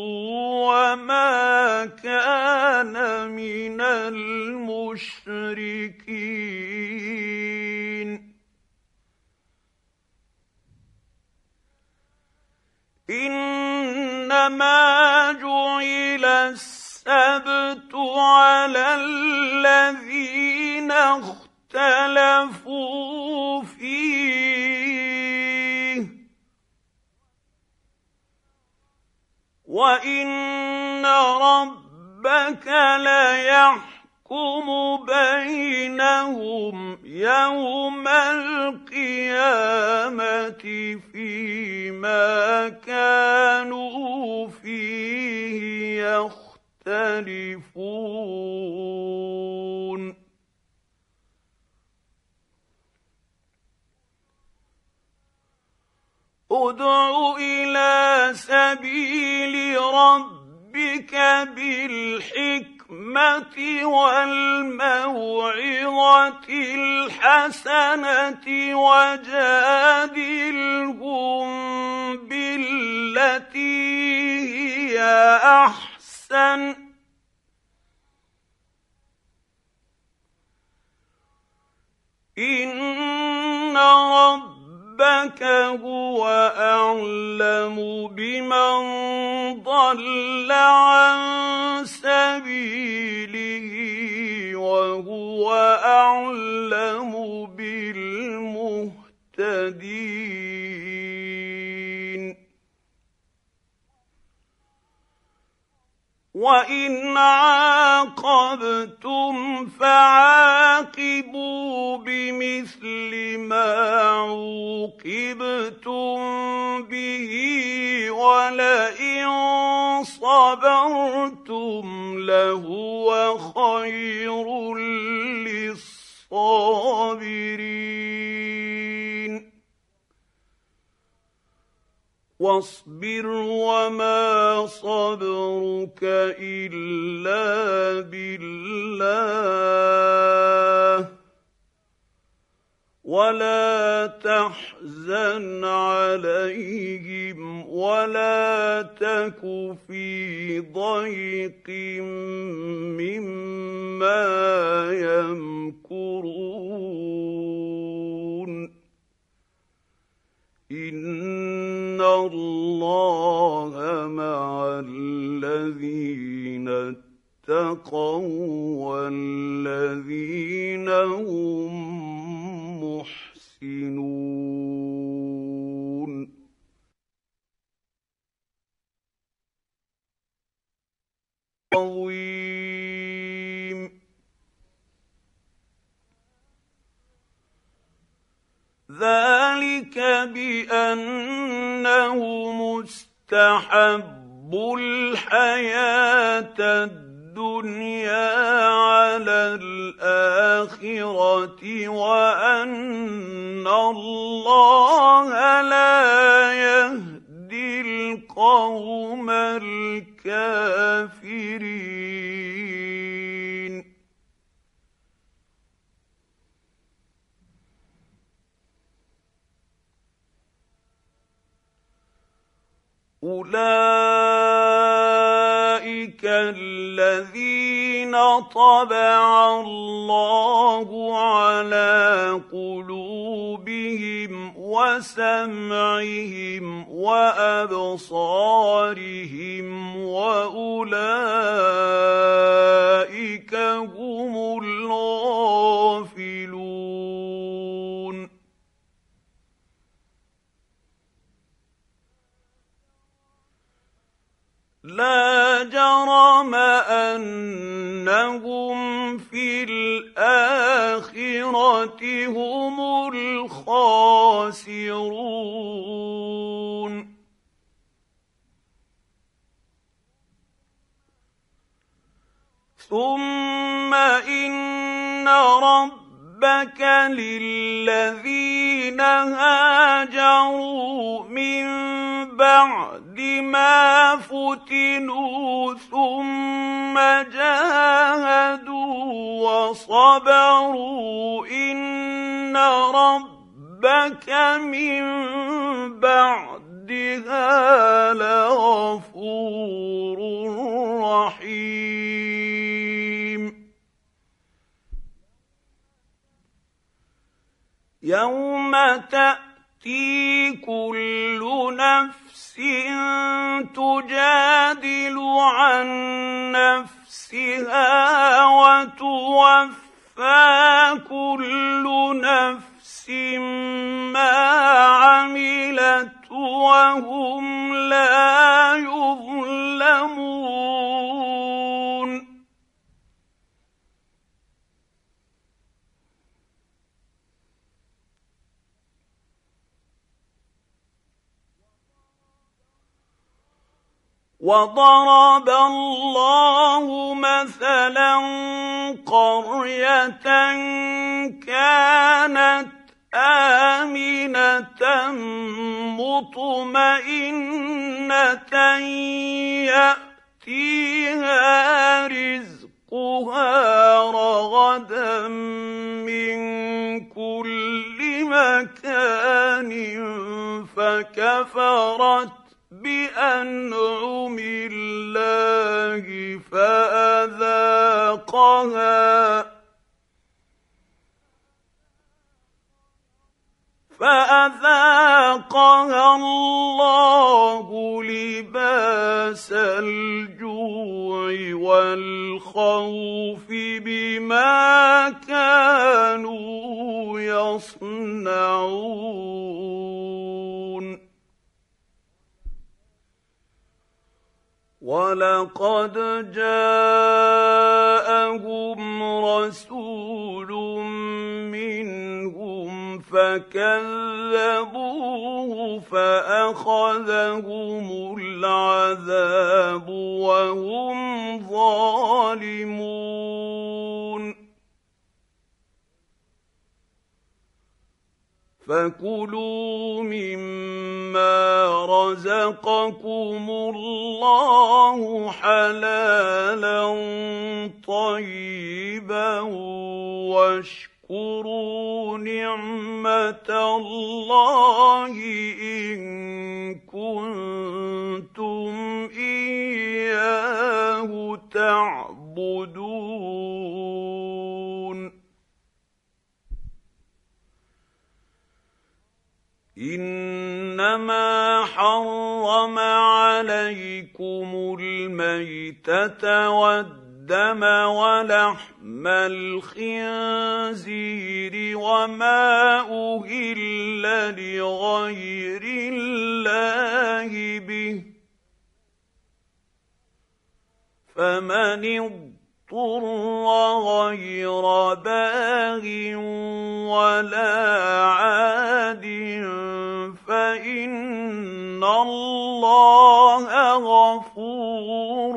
وَمَا كَانَ مِنَ الْمُشْرِكِينَ إِنَّمَا جُعِلَ السَّبْتُ عَلَى الَّذِينَ اخْتَلَفُوا فِيهِ وَإِنَّ رَبَّكَ لَيَحْكُمُ بَيْنَهُمْ يَوْمَ الْقِيَامَةِ فِيمَا كَانُوا فِيهِ يَخْتَلِفُونَ ادْعُ إِلَىٰ سَبِيلِ رَبِّكَ بِالْحِكْمَةِ وَالْمَوْعِظَةِ الْحَسَنَةِ وَجَادِلْهُم بِالَّتِي هِيَ أَحْسَنُ ۚ إِنَّ رَبَّكَ هُوَ أَعْلَمُ بِمَن ضَلَّ عَن سَبِيلِهِ وَهُوَ أَعْلَمُ بِالْمُهْتَدِينَ وَإِنْ عَاقَبْتُمْ فَعَاقِبُوا بِمِثْلِ مَا عُوقِبْتُم بِهِ وَلَئِن صَبَرْتُمْ لَهُوَ خَيْرٌ لِّلصَّابِرِينَ وَاصْبِرْ وَمَا صَبْرُكَ إِلَّا بِاللَّهِ وَلَا تَحْزَنْ عَلَيْهِمْ وَلَا تَكُ فِي ضَيْقٍ مِّمَّا يَمْكُرُونَ إِنَّ اللَّهَ مَعَ الَّذِينَ اتَّقَوا وَالَّذِينَ هُم مُّحْسِنُونَ ذَلِكَ بِأَنَّهُ مُسْتَحَبُّو الْحَيَاةَ الدُّنْيَا عَلَى الْآخِرَةِ وَأَنَّ اللَّهَ لَا يَهْدِي الْقَوْمَ الْكَافِرِينَ أُولَٰئِكَ الَّذِينَ طَبَعَ اللَّهُ عَلَىٰ قُلُوبِهِمْ وَسَمْعِهِمْ وَأَبْصَارِهِمْ وَأُولَٰئِكَ هُمُ الْغَافِلُونَ. لا جرم أنهم في الآخرة هم الخاسرون ثم إن ربك للذين هاجروا من بعد ما فتنوا ثم جاهدوا وصبروا إن ربك من بعدها لغفور رحيم يوم تأتي كل نفس تجادل عن نفسها وتوفى كل نفس ما عملت وهم لا يظلمون وضرب الله مثلا قرية كانت آمنة مطمئنة يأتيها رزقها رغدا من كل مكان فكفرت بأنعم الله فأذاقها الله لباس الجوع والخوف بما كانوا يصنعون ولقد جاءهم رسول منهم فكذبوه فأخذهم العذاب وهم ظالمون فكلوا مما رزقكم الله حلالا طيبا واشكروا نعمة الله إن كنتم إياه تعبدون إنما حرم عليكم الميتة والدم ولحم الخنزير وما أهل لغير الله به فمن اضطر غير باغ ولا عاد فإن الله غفور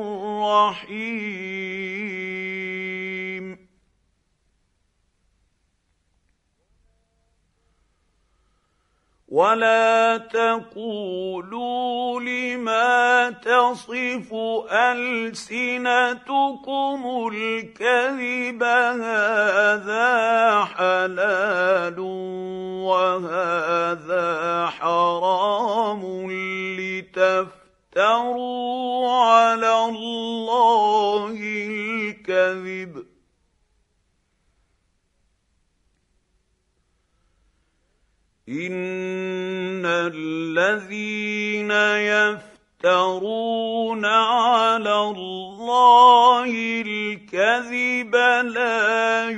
رحيم ولا تقولوا لما تصف ألسنتكم الكذب هذا حلال وهذا حرام لتفتروا على الله الكذب إن الذين يفترون على الله الكذب لا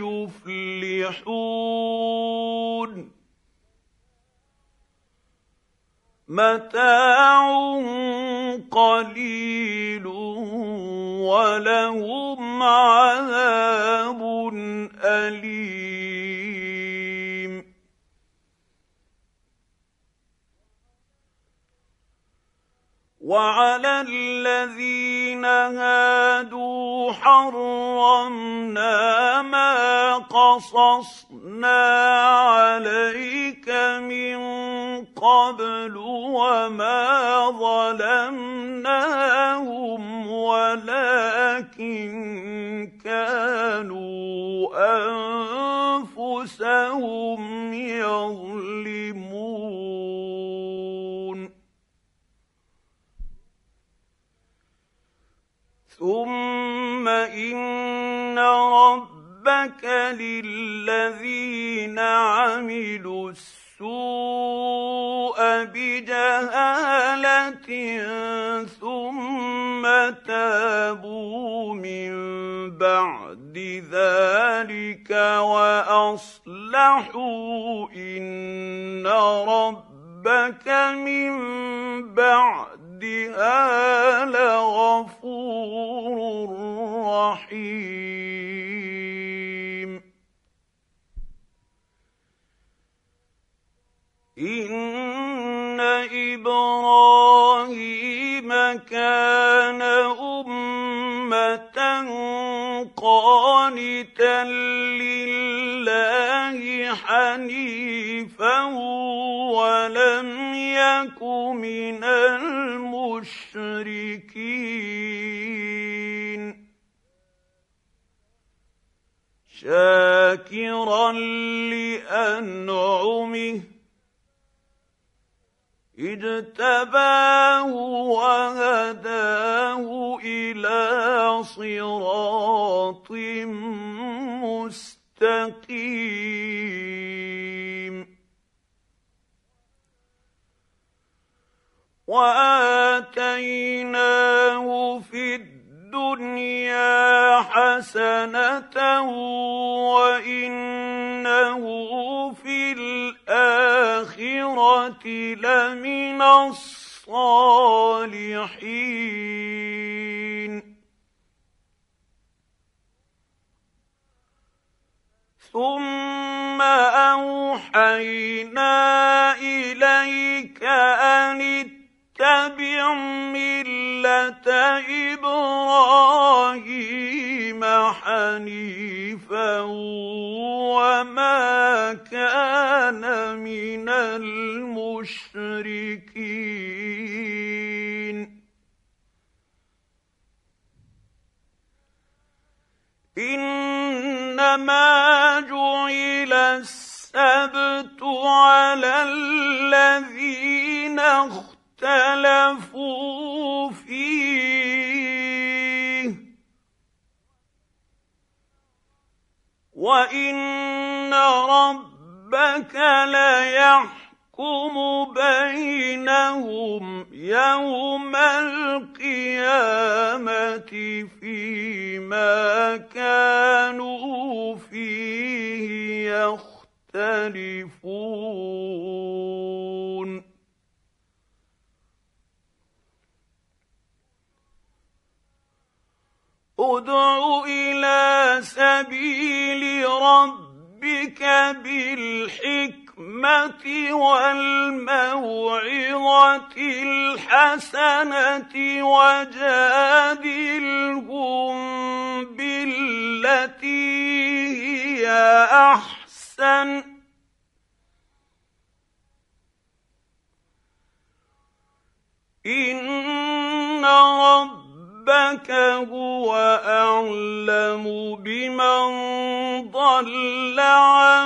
يفلحون متاع قليل ولهم عذاب أليم. وعلى الذين هادوا حرمنا ما قصصنا عليك من قبل وما ظلمناهم ولكن كانوا أنفسهم يظلمون. ثم إن ربك للذين عملوا السوء بجهالة ثم تابوا من بعد ذلك وأصلحوا إن ربك من بعدها لغفور رحيم. إن إبراهيم كان أمة قانتا لله حنيفا ولم يك من المشركين شاكرا لأنعمه اجتباه وهداه إلى صراط مستقيم. وآتيناه في الدنيا حسنة وإنه في الآخرة لمن الصالحين. ثم أوحينا إليك أن اتبع ملة إبراهيم حنيفا وما كان من المشركين. إنما جعل السبت على الذين اختلفوا فيه وإن ربك ليحكم بينهم يوم القيامة فيما كانوا فيه يختلفون. ادع إلى سبيل ربك بالحكمة والموعظة الحسنة وجادلهم بالتي هي أحسن إن ربك هو أعلم بمن ضل عن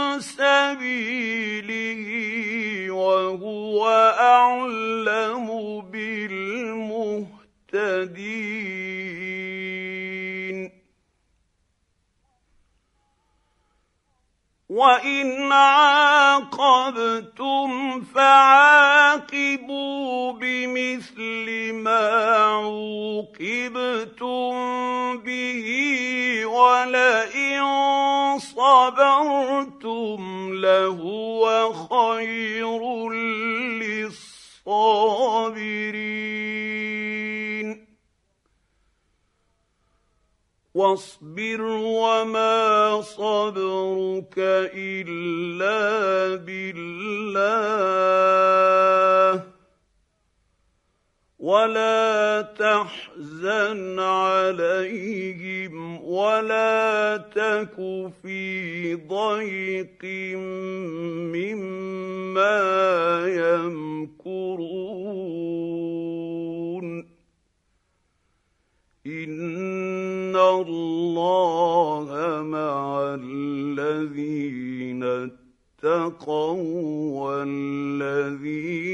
سبيله وهو أعلم بالمهتدين. وإن عاقبتم فعاقبوا بمثل ما عوقبتم به ولئن صبرتم لهو خير للصابرين. واصبر وما صبرك إلا بالله ولا تحزن عليهم ولا تك في ضيق مما يمكرون إن الله مع الذين اتقوا والذين